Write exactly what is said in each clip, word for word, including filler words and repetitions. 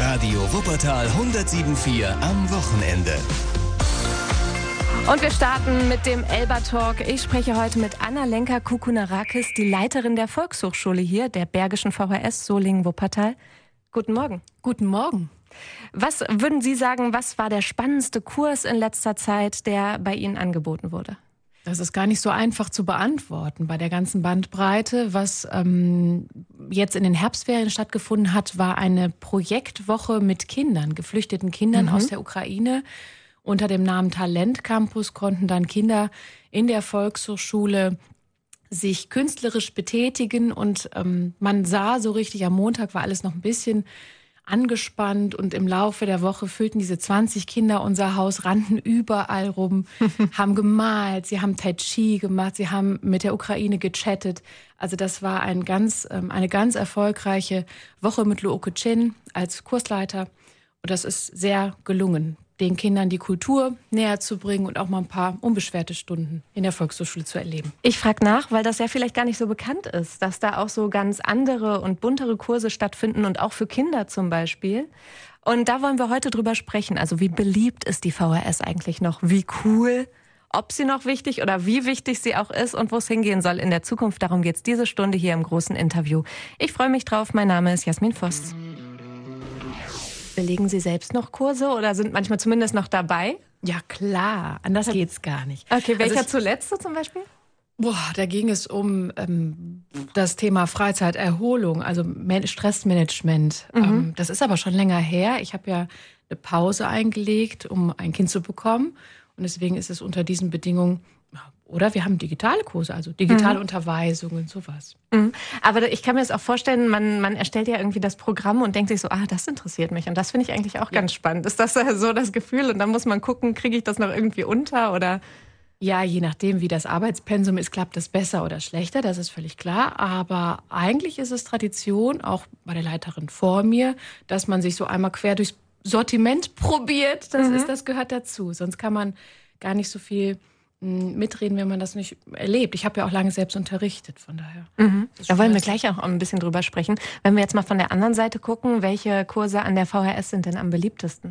Radio Wuppertal hundertsieben Komma vier am Wochenende. Und wir starten mit dem Elba Talk. Ich spreche heute mit Anna Lenker-Kukunarakis, die Leiterin der Volkshochschule hier, der Bergischen V H S Solingen-Wuppertal. Guten Morgen. Guten Morgen. Was würden Sie sagen, was war der spannendste Kurs in letzter Zeit, der bei Ihnen angeboten wurde? Das ist gar nicht so einfach zu beantworten bei der ganzen Bandbreite. Was ähm, jetzt in den Herbstferien stattgefunden hat, war eine Projektwoche mit Kindern, geflüchteten Kindern mhm. aus der Ukraine. Unter dem Namen Talent Campus konnten dann Kinder in der Volkshochschule sich künstlerisch betätigen. Und ähm, man sah so richtig, am Montag war alles noch ein bisschen angespannt und im Laufe der Woche füllten diese zwanzig Kinder unser Haus, rannten überall rum, haben gemalt, sie haben Tai Chi gemacht, sie haben mit der Ukraine gechattet. Also das war ein ganz, eine ganz erfolgreiche Woche mit Luoke Chin als Kursleiter und das ist sehr gelungen, den Kindern die Kultur näher zu bringen und auch mal ein paar unbeschwerte Stunden in der Volkshochschule zu erleben. Ich frage nach, weil das ja vielleicht gar nicht so bekannt ist, dass da auch so ganz andere und buntere Kurse stattfinden und auch für Kinder zum Beispiel. Und da wollen wir heute drüber sprechen. Also wie beliebt ist die V H S eigentlich noch? Wie cool, ob sie noch wichtig oder wie wichtig sie auch ist und wo es hingehen soll in der Zukunft. Darum geht es diese Stunde hier im großen Interview. Ich freue mich drauf. Mein Name ist Jasmin Voss. Belegen Sie selbst noch Kurse oder sind manchmal zumindest noch dabei? Ja klar, anders geht's gar nicht. Okay, welcher also ich, zuletzt so zum Beispiel? Boah, da ging es um ähm, das Thema Freizeiterholung, also Stressmanagement. Mhm. Ähm, das ist aber schon länger her. Ich habe ja eine Pause eingelegt, um ein Kind zu bekommen. Und deswegen ist es unter diesen Bedingungen, oder wir haben digitale Kurse, also digitale mhm. Unterweisungen, sowas. Mhm. Aber ich kann mir das auch vorstellen, man, man erstellt ja irgendwie das Programm und denkt sich so, ah, das interessiert mich. Und das finde ich eigentlich auch ja. ganz spannend. Ist das so das Gefühl? Und dann muss man gucken, kriege ich das noch irgendwie unter oder? Ja, je nachdem, wie das Arbeitspensum ist, klappt das besser oder schlechter, das ist völlig klar. Aber eigentlich ist es Tradition, auch bei der Leiterin vor mir, dass man sich so einmal quer durchs Sortiment probiert. Das, mhm. ist, das gehört dazu. Sonst kann man gar nicht so viel mitreden, wenn man das nicht erlebt. Ich habe ja auch lange selbst unterrichtet, von daher. Mhm. Da wollen wir gleich auch ein bisschen drüber sprechen. Wenn wir jetzt mal von der anderen Seite gucken, welche Kurse an der V H S sind denn am beliebtesten?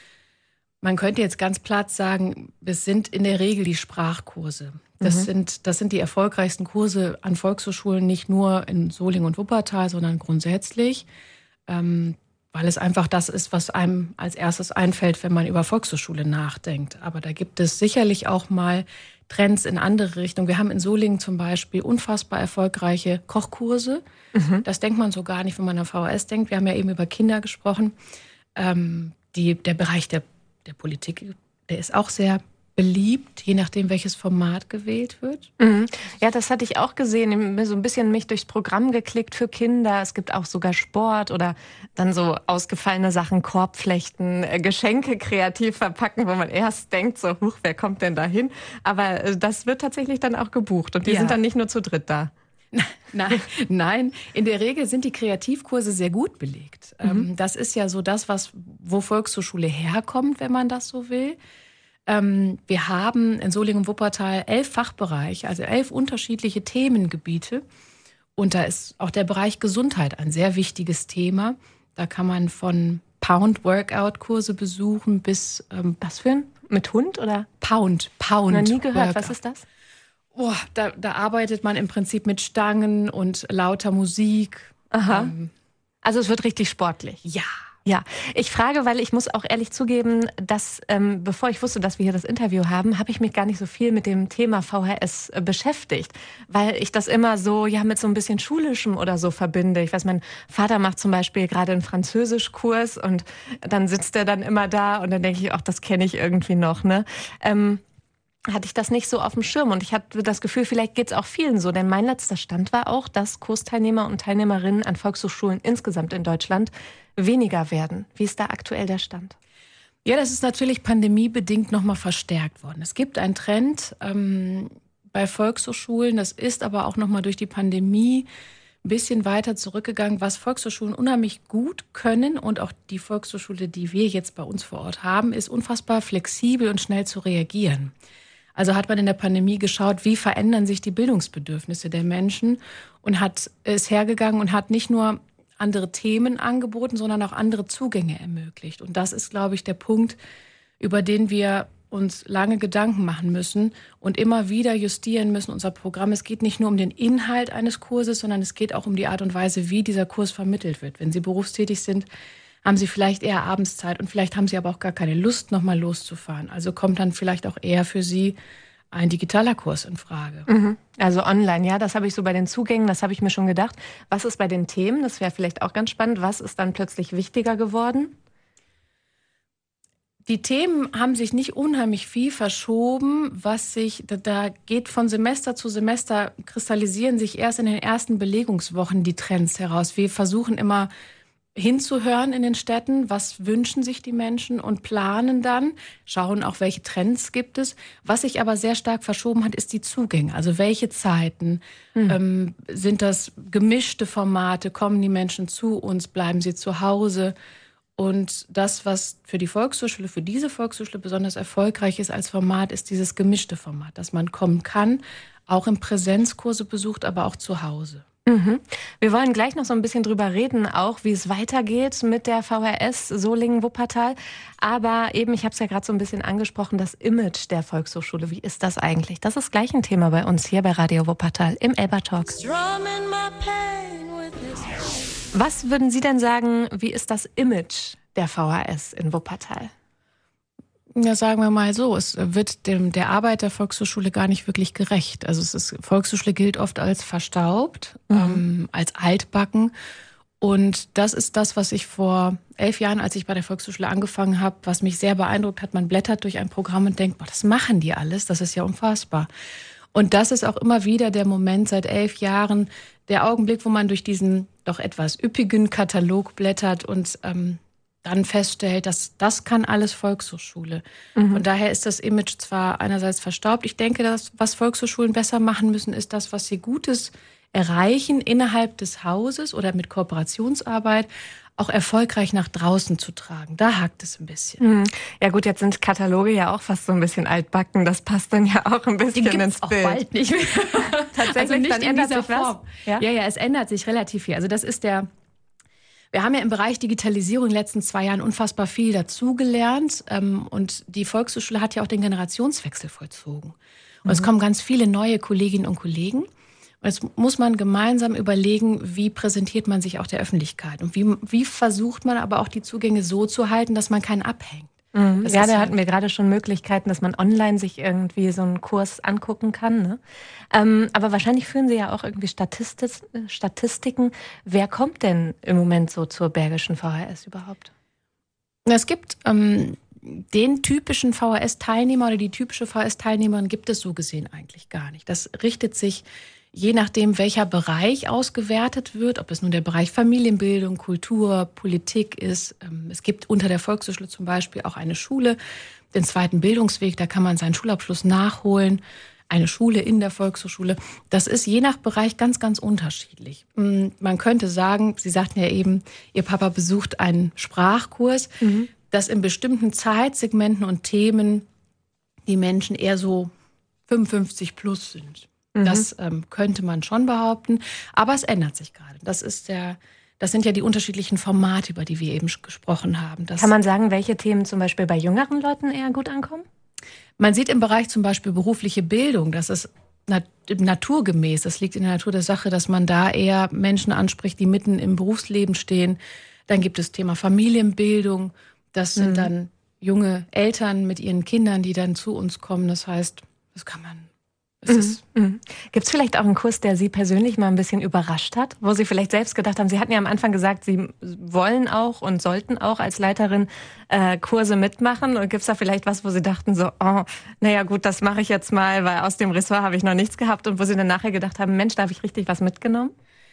Man könnte jetzt ganz platt sagen, es sind in der Regel die Sprachkurse. Das, mhm. sind, das sind die erfolgreichsten Kurse an Volkshochschulen, nicht nur in Solingen und Wuppertal, sondern grundsätzlich. Ähm, weil es einfach das ist, was einem als erstes einfällt, wenn man über Volkshochschule nachdenkt. Aber da gibt es sicherlich auch mal Trends in andere Richtungen. Wir haben in Solingen zum Beispiel unfassbar erfolgreiche Kochkurse. Mhm. Das denkt man so gar nicht, wenn man an V H S denkt. Wir haben ja eben über Kinder gesprochen. Ähm, die, der Bereich der, der Politik, der ist auch sehr beliebt, je nachdem, welches Format gewählt wird. Mhm. Ja, das hatte ich auch gesehen. Ich habe so ein bisschen mich durchs Programm geklickt für Kinder. Es gibt auch sogar Sport oder dann so ausgefallene Sachen, Korbflechten, äh, Geschenke kreativ verpacken, wo man erst denkt, so, huch, wer kommt denn da hin? Aber äh, das wird tatsächlich dann auch gebucht und die ja. sind dann nicht nur zu dritt da. Nein, nein, in der Regel sind die Kreativkurse sehr gut belegt. Mhm. Das ist ja so das, was, wo Volkshochschule herkommt, wenn man das so will. Wir haben in Solingen und Wuppertal elf Fachbereiche, also elf unterschiedliche Themengebiete. Und da ist auch der Bereich Gesundheit ein sehr wichtiges Thema. Da kann man von Pound-Workout-Kurse besuchen bis... Ähm, Was für ein? Mit Hund oder? Pound, Pound. Noch nie gehört, Workout. Was ist das? Oh, da, da arbeitet man im Prinzip mit Stangen und lauter Musik. Aha. Ähm, also es wird richtig sportlich. Ja. Ja, ich frage, weil ich muss auch ehrlich zugeben, dass ähm, bevor ich wusste, dass wir hier das Interview haben, habe ich mich gar nicht so viel mit dem Thema V H S äh, beschäftigt, weil ich das immer so ja mit so ein bisschen Schulischem oder so verbinde. Ich weiß, mein Vater macht zum Beispiel gerade einen Französischkurs und dann sitzt er dann immer da und dann denke ich, ach, das kenne ich irgendwie noch, ne? Ähm, hatte ich das nicht so auf dem Schirm und ich hatte das Gefühl, vielleicht geht es auch vielen so, denn mein letzter Stand war auch, dass Kursteilnehmer und Teilnehmerinnen an Volkshochschulen insgesamt in Deutschland weniger werden. Wie ist da aktuell der Stand? Ja, das ist natürlich pandemiebedingt nochmal verstärkt worden. Es gibt einen Trend ähm, bei Volkshochschulen, das ist aber auch nochmal durch die Pandemie ein bisschen weiter zurückgegangen, was Volkshochschulen unheimlich gut können und auch die Volkshochschule, die wir jetzt bei uns vor Ort haben, ist unfassbar flexibel und schnell zu reagieren. Also hat man in der Pandemie geschaut, wie verändern sich die Bildungsbedürfnisse der Menschen und hat ist hergegangen und hat nicht nur andere Themen angeboten, sondern auch andere Zugänge ermöglicht. Und das ist, glaube ich, der Punkt, über den wir uns lange Gedanken machen müssen und immer wieder justieren müssen, unser Programm. Es geht nicht nur um den Inhalt eines Kurses, sondern es geht auch um die Art und Weise, wie dieser Kurs vermittelt wird. Wenn Sie berufstätig sind, haben Sie vielleicht eher Abendszeit und vielleicht haben Sie aber auch gar keine Lust, nochmal loszufahren. Also kommt dann vielleicht auch eher für Sie ein digitaler Kurs in Frage. Mhm. Also online, ja, das habe ich so bei den Zugängen, das habe ich mir schon gedacht. Was ist bei den Themen? Das wäre vielleicht auch ganz spannend. Was ist dann plötzlich wichtiger geworden? Die Themen haben sich nicht unheimlich viel verschoben, was sich, da, da geht von Semester zu Semester, kristallisieren sich erst in den ersten Belegungswochen die Trends heraus. Wir versuchen immer hinzuhören in den Städten, was wünschen sich die Menschen und planen dann, schauen auch, welche Trends gibt es. Was sich aber sehr stark verschoben hat, ist die Zugänge. Also welche Zeiten, hm. ähm, sind das gemischte Formate, kommen die Menschen zu uns, bleiben sie zu Hause? Und das, was für die Volkshochschule, für diese Volkshochschule besonders erfolgreich ist als Format, ist dieses gemischte Format, dass man kommen kann, auch im Präsenzkurse besucht, aber auch zu Hause. Mhm. Wir wollen gleich noch so ein bisschen drüber reden, auch wie es weitergeht mit der V H S Solingen-Wuppertal. Aber eben, ich habe es ja gerade so ein bisschen angesprochen, das Image der Volkshochschule. Wie ist das eigentlich? Das ist gleich ein Thema bei uns hier bei Radio Wuppertal im Elba Talk. Was würden Sie denn sagen, wie ist das Image der V H S in Wuppertal? Ja, sagen wir mal so, es wird dem, der Arbeit der Volkshochschule gar nicht wirklich gerecht. Also es ist, Volkshochschule gilt oft als verstaubt, mhm. ähm, als altbacken. Und das ist das, was ich vor elf Jahren, als ich bei der Volkshochschule angefangen habe, was mich sehr beeindruckt hat. Man blättert durch ein Programm und denkt, boah, das machen die alles, das ist ja unfassbar. Und das ist auch immer wieder der Moment seit elf Jahren, der Augenblick, wo man durch diesen doch etwas üppigen Katalog blättert und ähm, dann feststellt, dass das kann alles Volkshochschule. Mhm. Von daher ist das Image zwar einerseits verstaubt. Ich denke, dass was Volkshochschulen besser machen müssen, ist das, was sie Gutes erreichen innerhalb des Hauses oder mit Kooperationsarbeit, auch erfolgreich nach draußen zu tragen. Da hakt es ein bisschen. Mhm. Ja gut, jetzt sind Kataloge ja auch fast so ein bisschen altbacken. Das passt dann ja auch ein bisschen Die ins auch Bild. Bald nicht mehr. Tatsächlich, also nicht dann in ändert dieser sich was? Form. Ja? ja, ja, es ändert sich relativ viel. Also das ist der... Wir haben ja im Bereich Digitalisierung in den letzten zwei Jahren unfassbar viel dazugelernt. Und die Volkshochschule hat ja auch den Generationswechsel vollzogen. Und mhm. es kommen ganz viele neue Kolleginnen und Kollegen. Und jetzt muss man gemeinsam überlegen, wie präsentiert man sich auch der Öffentlichkeit. Und wie, wie versucht man aber auch die Zugänge so zu halten, dass man keinen abhängt. Mhm. Ja, da hatten wir gerade schon Möglichkeiten, dass man online sich irgendwie so einen Kurs angucken kann. Ne? Ähm, aber wahrscheinlich führen Sie ja auch irgendwie Statistik, Statistiken. Wer kommt denn im Moment so zur Bergischen V H S überhaupt? Es gibt ähm, den typischen V H S-Teilnehmer oder die typische V H S-Teilnehmerin gibt es so gesehen eigentlich gar nicht. Das richtet sich je nachdem, welcher Bereich ausgewertet wird, ob es nun der Bereich Familienbildung, Kultur, Politik ist. Es gibt unter der Volkshochschule zum Beispiel auch eine Schule, den zweiten Bildungsweg, da kann man seinen Schulabschluss nachholen. Eine Schule in der Volkshochschule. Das ist je nach Bereich ganz, ganz unterschiedlich. Man könnte sagen, Sie sagten ja eben, Ihr Papa besucht einen Sprachkurs, mhm. dass in bestimmten Zeitsegmenten und Themen die Menschen eher so fünfundfünfzig plus sind. Das ähm, könnte man schon behaupten, aber es ändert sich gerade. Das ist der, das sind ja die unterschiedlichen Formate, über die wir eben gesprochen haben. Das Kann man sagen, welche Themen zum Beispiel bei jüngeren Leuten eher gut ankommen? Man sieht im Bereich zum Beispiel berufliche Bildung, das ist nat- naturgemäß, das liegt in der Natur der Sache, dass man da eher Menschen anspricht, die mitten im Berufsleben stehen. Dann gibt es Thema Familienbildung, das sind mhm. dann junge Eltern mit ihren Kindern, die dann zu uns kommen. Das heißt, das kann man... Mhm. Mhm. Gibt es vielleicht auch einen Kurs, der Sie persönlich mal ein bisschen überrascht hat, wo Sie vielleicht selbst gedacht haben, Sie hatten ja am Anfang gesagt, Sie wollen auch und sollten auch als Leiterin äh, Kurse mitmachen. Und gibt es da vielleicht was, wo Sie dachten so, oh, naja gut, das mache ich jetzt mal, weil aus dem Ressort habe ich noch nichts gehabt und wo Sie dann nachher gedacht haben, Mensch, da habe ich richtig was mitgenommen?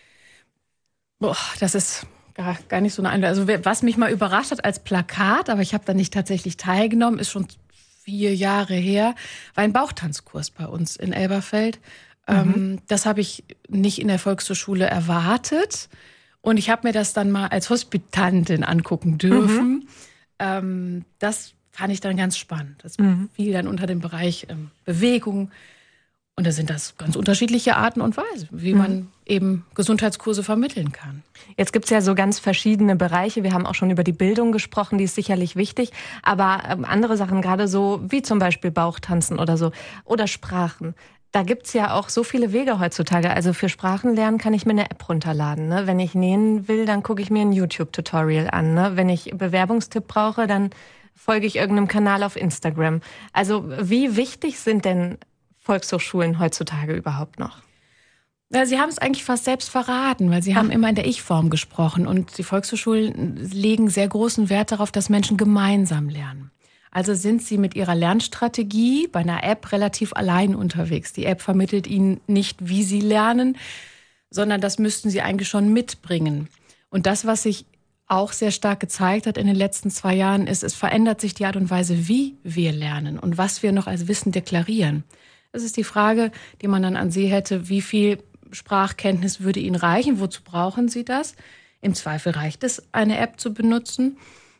Boah, das ist gar, gar nicht so eine Einladung. Also was mich mal überrascht hat als Plakat, aber ich habe da nicht tatsächlich teilgenommen, ist schon vier Jahre her, war ein Bauchtanzkurs bei uns in Elberfeld. Mhm. Ähm, das habe ich nicht in der Volkshochschule erwartet. Und ich habe mir das dann mal als Hospitantin angucken dürfen. Mhm. Ähm, das fand ich dann ganz spannend. Das mhm. fiel dann unter den Bereich ähm, Bewegung. Und da sind das ganz unterschiedliche Arten und Weisen, wie man mhm. eben Gesundheitskurse vermitteln kann. Jetzt gibt es ja so ganz verschiedene Bereiche. Wir haben auch schon über die Bildung gesprochen, die ist sicherlich wichtig. Aber ähm, andere Sachen, gerade so wie zum Beispiel Bauchtanzen oder so oder Sprachen. Da gibt's ja auch so viele Wege heutzutage. Also für Sprachenlernen kann ich mir eine App runterladen. Ne? Wenn ich nähen will, dann gucke ich mir ein YouTube-Tutorial an. Ne? Wenn ich Bewerbungstipp brauche, dann folge ich irgendeinem Kanal auf Instagram. Also wie wichtig sind denn Volkshochschulen heutzutage überhaupt noch? Ja, Sie haben es eigentlich fast selbst verraten, weil Sie Ach. haben immer in der Ich-Form gesprochen. Und die Volkshochschulen legen sehr großen Wert darauf, dass Menschen gemeinsam lernen. Also sind Sie mit Ihrer Lernstrategie bei einer App relativ allein unterwegs. Die App vermittelt Ihnen nicht, wie Sie lernen, sondern das müssten Sie eigentlich schon mitbringen. Und das, was sich auch sehr stark gezeigt hat in den letzten zwei Jahren, ist, es verändert sich die Art und Weise, wie wir lernen und was wir noch als Wissen deklarieren. Das ist die Frage, die man dann an Sie hätte, wie viel Sprachkenntnis würde Ihnen reichen? Wozu brauchen Sie das? Im Zweifel reicht es, eine App zu benutzen.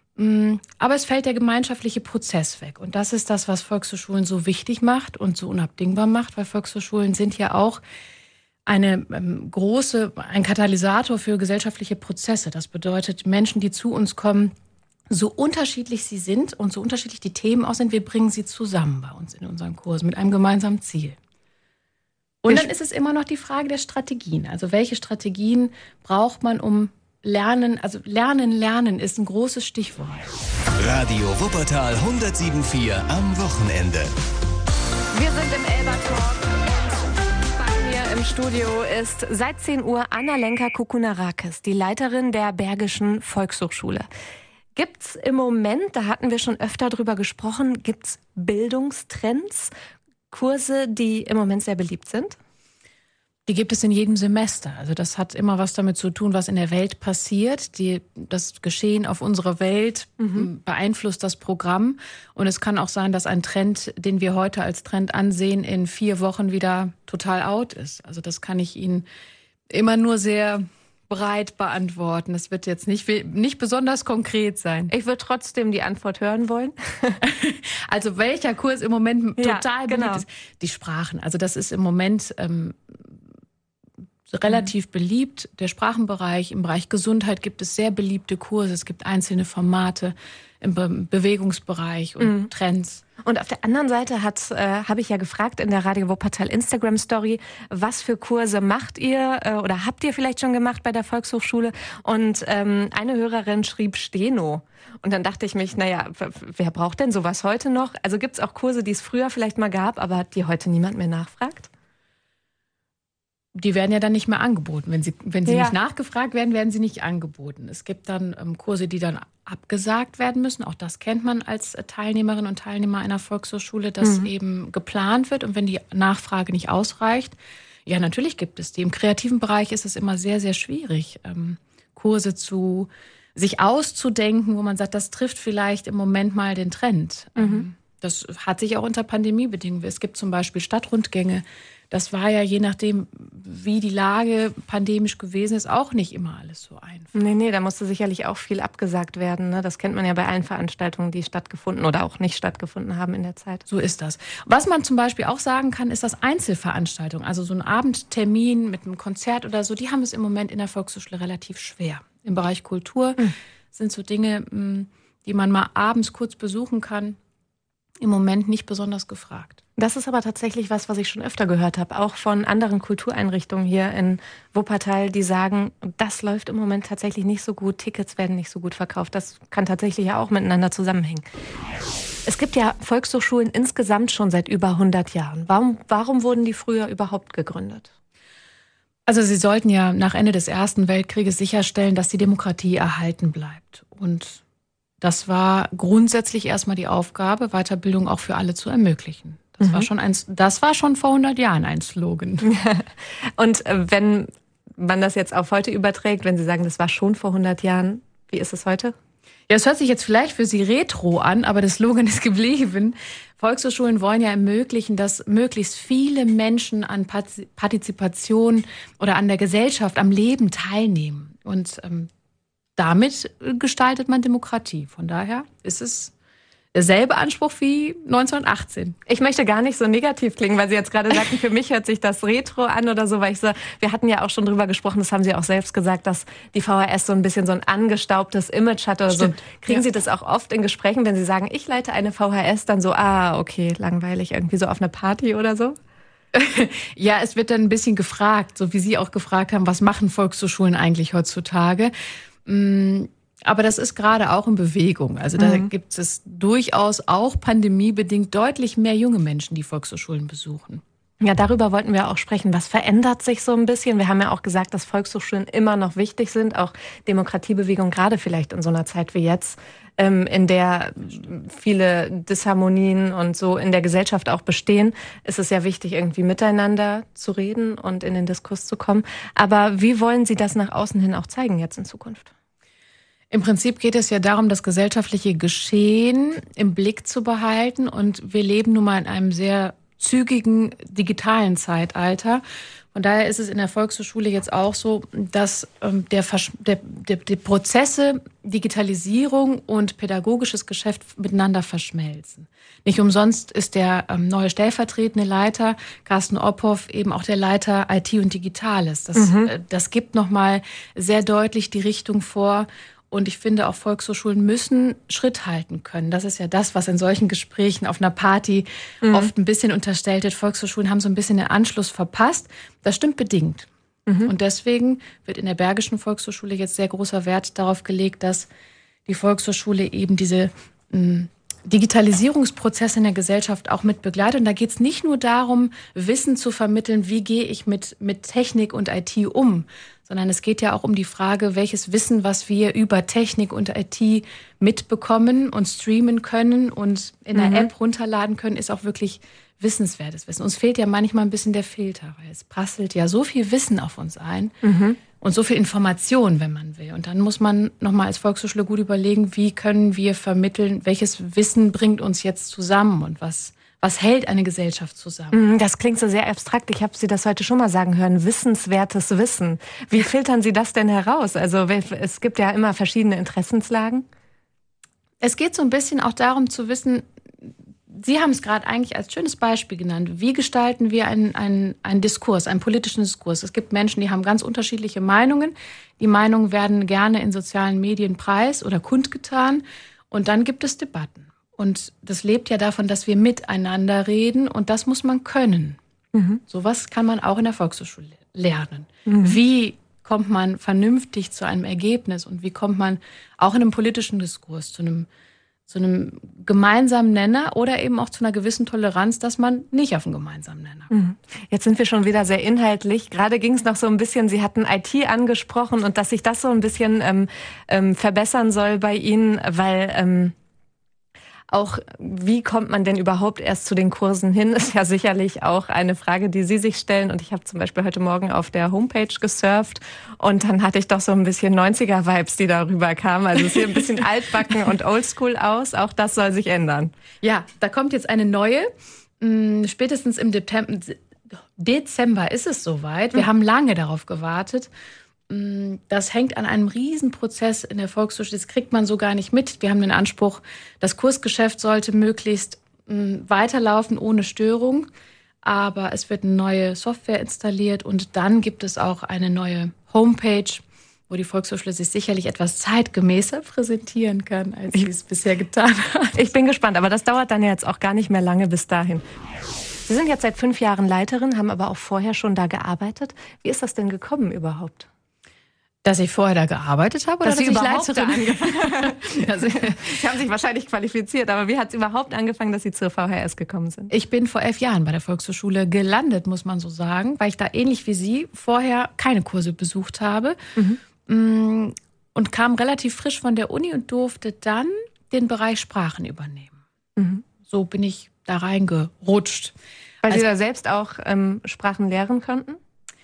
Aber es fällt der gemeinschaftliche Prozess weg. Und das ist das, was Volkshochschulen so wichtig macht und so unabdingbar macht, weil Volkshochschulen sind ja auch eine ähm, große, ein Katalysator für gesellschaftliche Prozesse. Das bedeutet, Menschen, die zu uns kommen, so unterschiedlich sie sind und so unterschiedlich die Themen auch sind, wir bringen sie zusammen bei uns in unseren Kursen mit einem gemeinsamen Ziel. Und dann ist es immer noch die Frage der Strategien. Also welche Strategien braucht man, um Lernen, also Lernen, Lernen ist ein großes Stichwort. Radio Wuppertal hundertsieben Komma vier am Wochenende. Wir sind im Elbertalk und bei mir im Studio ist seit zehn Uhr Anna-Lenka Kokunarakis, die Leiterin der Bergischen Volkshochschule. Gibt's im Moment, da hatten wir schon öfter drüber gesprochen, gibt's Bildungstrends, Kurse, die im Moment sehr beliebt sind? Die gibt es in jedem Semester. Also das hat immer was damit zu tun, was in der Welt passiert. Die, das Geschehen auf unserer Welt mhm. beeinflusst das Programm. Und es kann auch sein, dass ein Trend, den wir heute als Trend ansehen, in vier Wochen wieder total out ist. Also das kann ich Ihnen immer nur sehr breit beantworten. Das wird jetzt nicht, nicht besonders konkret sein. Ich würde trotzdem die Antwort hören wollen. Also welcher Kurs im Moment total ja, beliebt genau. ist? Die Sprachen. Also das ist im Moment ähm, relativ mhm. beliebt. Der Sprachenbereich, im Bereich Gesundheit gibt es sehr beliebte Kurse. Es gibt einzelne Formate im Be- Bewegungsbereich und mhm. Trends. Und auf der anderen Seite hat, äh, habe ich ja gefragt in der Radio Wuppertal Instagram Story, was für Kurse macht ihr äh, oder habt ihr vielleicht schon gemacht bei der Volkshochschule? Und ähm, eine Hörerin schrieb Steno. Und dann dachte ich mich, naja, wer braucht denn sowas heute noch? Also gibt es auch Kurse, die es früher vielleicht mal gab, aber die heute niemand mehr nachfragt? Die werden ja dann nicht mehr angeboten. Wenn sie, wenn sie ja. nicht nachgefragt werden, werden sie nicht angeboten. Es gibt dann ähm, Kurse, die dann abgesagt werden müssen. Auch das kennt man als Teilnehmerin und Teilnehmer einer Volkshochschule, dass mhm. eben geplant wird. Und wenn die Nachfrage nicht ausreicht, ja, natürlich gibt es die. Im kreativen Bereich ist es immer sehr, sehr schwierig, ähm, Kurse zu sich auszudenken, wo man sagt, das trifft vielleicht im Moment mal den Trend. Mhm. Ähm, das hat sich auch unter Pandemiebedingungen. Es gibt zum Beispiel Stadtrundgänge. Das war ja, je nachdem, wie die Lage pandemisch gewesen ist, auch nicht immer alles so einfach. Nee, nee, da musste sicherlich auch viel abgesagt werden. Ne? Das kennt man ja bei allen Veranstaltungen, die stattgefunden oder auch nicht stattgefunden haben in der Zeit. So ist das. Was man zum Beispiel auch sagen kann, ist, dass Einzelveranstaltungen, also so ein Abendtermin mit einem Konzert oder so, die haben es im Moment in der Volkshochschule relativ schwer. Im Bereich Kultur mhm. sind so Dinge, die man mal abends kurz besuchen kann, im Moment nicht besonders gefragt. Das ist aber tatsächlich was, was ich schon öfter gehört habe, auch von anderen Kultureinrichtungen hier in Wuppertal, die sagen, das läuft im Moment tatsächlich nicht so gut, Tickets werden nicht so gut verkauft. Das kann tatsächlich ja auch miteinander zusammenhängen. Es gibt ja Volkshochschulen insgesamt schon seit über hundert Jahren. Warum, warum wurden die früher überhaupt gegründet? Also sie sollten ja nach Ende des Ersten Weltkrieges sicherstellen, dass die Demokratie erhalten bleibt. Und das war grundsätzlich erstmal die Aufgabe, Weiterbildung auch für alle zu ermöglichen. Das, mhm. war schon ein, das war schon vor hundert Jahren ein Slogan. Und wenn man das jetzt auf heute überträgt, wenn Sie sagen, das war schon vor hundert Jahren, wie ist es heute? Ja, es hört sich jetzt vielleicht für Sie retro an, aber der Slogan ist geblieben. Volkshochschulen wollen ja ermöglichen, dass möglichst viele Menschen an Partizipation oder an der Gesellschaft, am Leben teilnehmen. Und ähm, damit gestaltet man Demokratie. Von daher ist es derselbe Anspruch wie neunzehnhundertachtzehn. Ich möchte gar nicht so negativ klingen, weil Sie jetzt gerade sagten, für mich hört sich das Retro an oder so, weil ich so, wir hatten ja auch schon drüber gesprochen, das haben Sie auch selbst gesagt, dass die V H S so ein bisschen so ein angestaubtes Image hat oder Stimmt. so. Kriegen Ja. Sie das auch oft in Gesprächen, wenn Sie sagen, ich leite eine V H S, dann so, ah, okay, langweilig, irgendwie so auf eine Party oder so? Ja, es wird dann ein bisschen gefragt, so wie Sie auch gefragt haben, was machen Volkshochschulen eigentlich heutzutage? Aber das ist gerade auch in Bewegung. Also da mhm. gibt es durchaus auch pandemiebedingt deutlich mehr junge Menschen, die Volkshochschulen besuchen. Ja, darüber wollten wir auch sprechen. Was verändert sich so ein bisschen? Wir haben ja auch gesagt, dass Volkshochschulen immer noch wichtig sind, auch Demokratiebewegung, gerade vielleicht in so einer Zeit wie jetzt, in der viele Disharmonien und so in der Gesellschaft auch bestehen, ist es ja wichtig, irgendwie miteinander zu reden und in den Diskurs zu kommen. Aber wie wollen Sie das nach außen hin auch zeigen jetzt in Zukunft? Im Prinzip geht es ja darum, das gesellschaftliche Geschehen im Blick zu behalten. Und wir leben nun mal in einem sehr zügigen digitalen Zeitalter. Von daher ist es in der Volkshochschule jetzt auch so, dass ähm, der, der, der, die Prozesse Digitalisierung und pädagogisches Geschäft miteinander verschmelzen. Nicht umsonst ist der ähm, neue stellvertretende Leiter, Carsten Ophoff, eben auch der Leiter I T und Digitales. Das, mhm. äh, das gibt nochmal sehr deutlich die Richtung vor. Und ich finde, auch Volkshochschulen müssen Schritt halten können. Das ist ja das, was in solchen Gesprächen auf einer Party mhm. oft ein bisschen unterstellt wird. Volkshochschulen haben so ein bisschen den Anschluss verpasst. Das stimmt bedingt. Mhm. Und deswegen wird in der Bergischen Volkshochschule jetzt sehr großer Wert darauf gelegt, dass die Volkshochschule eben diese mh, Digitalisierungsprozesse in der Gesellschaft auch mit begleitet. Und da geht es nicht nur darum, Wissen zu vermitteln, wie gehe ich mit, mit Technik und I T um, sondern es geht ja auch um die Frage, welches Wissen, was wir über Technik und I T mitbekommen und streamen können und in der mhm. App runterladen können, ist auch wirklich wissenswertes Wissen. Uns fehlt ja manchmal ein bisschen der Filter, weil es prasselt ja so viel Wissen auf uns ein mhm. und so viel Information, wenn man will. Und dann muss man nochmal als Volkshochschule gut überlegen, wie können wir vermitteln, welches Wissen bringt uns jetzt zusammen und was Was hält eine Gesellschaft zusammen? Das klingt so sehr abstrakt. Ich habe Sie das heute schon mal sagen hören. Wissenswertes Wissen. Wie filtern Sie das denn heraus? Also es gibt ja immer verschiedene Interessenslagen. Es geht so ein bisschen auch darum zu wissen, Sie haben es gerade eigentlich als schönes Beispiel genannt. Wie gestalten wir einen, einen, einen Diskurs, einen politischen Diskurs? Es gibt Menschen, die haben ganz unterschiedliche Meinungen. Die Meinungen werden gerne in sozialen Medien preis- oder kundgetan. Und dann gibt es Debatten. Und das lebt ja davon, dass wir miteinander reden und das muss man können. Mhm. Sowas kann man auch in der Volkshochschule lernen. Mhm. Wie kommt man vernünftig zu einem Ergebnis und wie kommt man auch in einem politischen Diskurs zu einem, zu einem gemeinsamen Nenner oder eben auch zu einer gewissen Toleranz, dass man nicht auf einen gemeinsamen Nenner kommt. Mhm. Jetzt sind wir schon wieder sehr inhaltlich. Gerade ging es noch so ein bisschen, Sie hatten I T angesprochen und dass sich das so ein bisschen ähm, ähm, verbessern soll bei Ihnen, weil... Ähm Auch wie kommt man denn überhaupt erst zu den Kursen hin, ist ja sicherlich auch eine Frage, die Sie sich stellen. Und ich habe zum Beispiel heute Morgen auf der Homepage gesurft und dann hatte ich doch so ein bisschen neunziger-Vibes, die darüber kamen. Also es sieht ein bisschen altbacken und oldschool aus. Auch das soll sich ändern. Ja, da kommt jetzt eine neue. Spätestens im Dezember ist es soweit. Wir mhm. haben lange darauf gewartet. Das hängt an einem Riesenprozess in der Volkshochschule. Das kriegt man so gar nicht mit. Wir haben den Anspruch, das Kursgeschäft sollte möglichst weiterlaufen ohne Störung. Aber es wird eine neue Software installiert und dann gibt es auch eine neue Homepage, wo die Volkshochschule sich sicherlich etwas zeitgemäßer präsentieren kann, als sie es bisher getan hat. Ich bin gespannt, aber das dauert dann jetzt auch gar nicht mehr lange bis dahin. Sie sind jetzt seit fünf Jahren Leiterin, haben aber auch vorher schon da gearbeitet. Wie ist das denn gekommen überhaupt? Dass ich vorher da gearbeitet habe oder dass, dass Sie ich überhaupt Leiterin angefangen also, Sie haben sich wahrscheinlich qualifiziert, aber wie hat es überhaupt angefangen, dass Sie zur V H S gekommen sind? Ich bin vor elf Jahren bei der Volkshochschule gelandet, muss man so sagen, weil ich da ähnlich wie Sie vorher keine Kurse besucht habe mhm. und kam relativ frisch von der Uni und durfte dann den Bereich Sprachen übernehmen. Mhm. So bin ich da reingerutscht. Weil also, Sie da selbst auch ähm, Sprachen lehren konnten?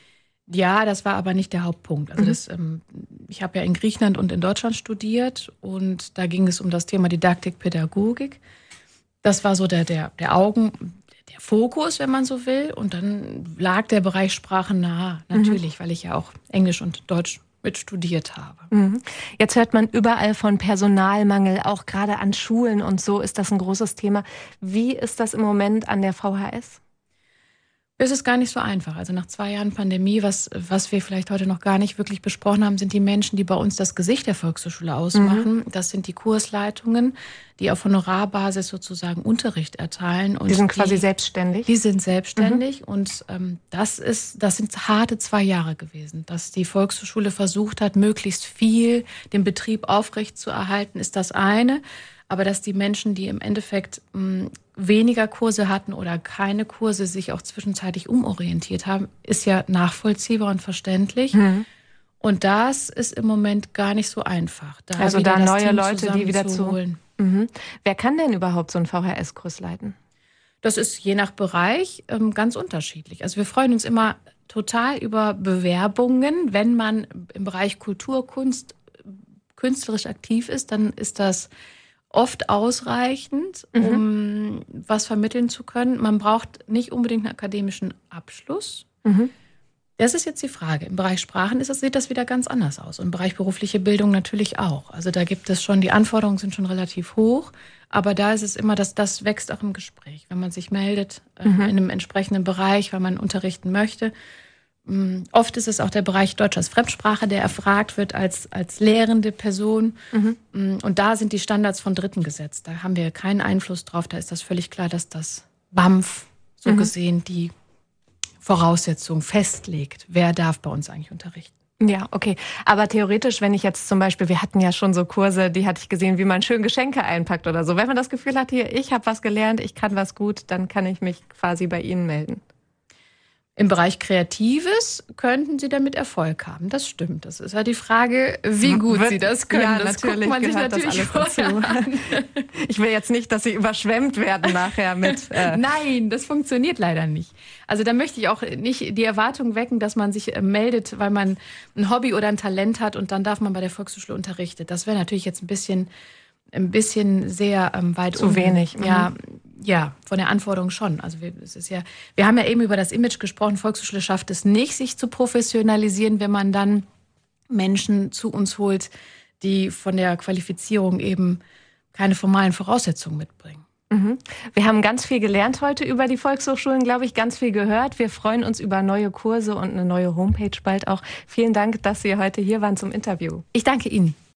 Ja, das war aber nicht der Hauptpunkt. Also das, ähm, ich habe ja in Griechenland und in Deutschland studiert und da ging es um das Thema Didaktik, Pädagogik. Das war so der, der, der Augen, der Fokus, wenn man so will. Und dann lag der Bereich Sprachen nahe, natürlich, mhm. weil ich ja auch Englisch und Deutsch mit studiert habe. Mhm. Jetzt hört man überall von Personalmangel, auch gerade an Schulen und so ist das ein großes Thema. Wie ist das im Moment an der V H S? Es ist gar nicht so einfach. Also nach zwei Jahren Pandemie, was, was wir vielleicht heute noch gar nicht wirklich besprochen haben, sind die Menschen, die bei uns das Gesicht der Volkshochschule ausmachen. Mhm. Das sind die Kursleitungen, die auf Honorarbasis sozusagen Unterricht erteilen. Und die sind quasi die, selbstständig? Die sind selbstständig. Mhm. Und ähm, das ist, das sind harte zwei Jahre gewesen. Dass die Volkshochschule versucht hat, möglichst viel den Betrieb aufrechtzuerhalten, ist das eine. Aber dass die Menschen, die im Endeffekt mh, weniger Kurse hatten oder keine Kurse, sich auch zwischenzeitlich umorientiert haben, ist ja nachvollziehbar und verständlich. Mhm. Und das ist im Moment gar nicht so einfach. Da also da neue Leute, die wieder zu holen. Mhm. Wer kann denn überhaupt so einen V H S-Kurs leiten? Das ist je nach Bereich ähm, ganz unterschiedlich. Also wir freuen uns immer total über Bewerbungen. Wenn man im Bereich Kultur, Kunst künstlerisch aktiv ist, dann ist das oft ausreichend, um mhm. was vermitteln zu können. Man braucht nicht unbedingt einen akademischen Abschluss. Mhm. Das ist jetzt die Frage. Im Bereich Sprachen ist das, sieht das wieder ganz anders aus. Und im Bereich berufliche Bildung natürlich auch. Also da gibt es schon, die Anforderungen sind schon relativ hoch. Aber da ist es immer, dass das wächst auch im Gespräch. Wenn man sich meldet äh, mhm. in einem entsprechenden Bereich, weil man unterrichten möchte. Oft ist es auch der Bereich Deutsch als Fremdsprache, der erfragt wird als, als lehrende Person. Mhm. Und da sind die Standards von Dritten gesetzt. Da haben wir keinen Einfluss drauf. Da ist das völlig klar, dass das B A M F so mhm. gesehen die Voraussetzungen festlegt. Wer darf bei uns eigentlich unterrichten? Ja, okay. Aber theoretisch, wenn ich jetzt zum Beispiel, wir hatten ja schon so Kurse, die hatte ich gesehen, wie man schön Geschenke einpackt oder so. Wenn man das Gefühl hat, hier, ich habe was gelernt, ich kann was gut, dann kann ich mich quasi bei Ihnen melden. Im Bereich Kreatives könnten Sie damit Erfolg haben. Das stimmt. Das ist ja die Frage, wie gut Wird, Sie das können. Ja, das natürlich guckt man sich gehört natürlich das alles dazu. Ich will jetzt nicht, dass Sie überschwemmt werden nachher mit... Äh Nein, das funktioniert leider nicht. Also da möchte ich auch nicht die Erwartung wecken, dass man sich meldet, weil man ein Hobby oder ein Talent hat und dann darf man bei der Volkshochschule unterrichten. Das wäre natürlich jetzt ein bisschen, ein bisschen sehr ähm, weit Zu wenig. Ja. Ja, von der Anforderung schon. Also wir, es ist ja, wir haben ja eben über das Image gesprochen. Volkshochschule schafft es nicht, sich zu professionalisieren, wenn man dann Menschen zu uns holt, die von der Qualifizierung eben keine formalen Voraussetzungen mitbringen. Mhm. Wir haben ganz viel gelernt heute über die Volkshochschulen, glaube ich, ganz viel gehört. Wir freuen uns über neue Kurse und eine neue Homepage bald auch. Vielen Dank, dass Sie heute hier waren zum Interview. Ich danke Ihnen.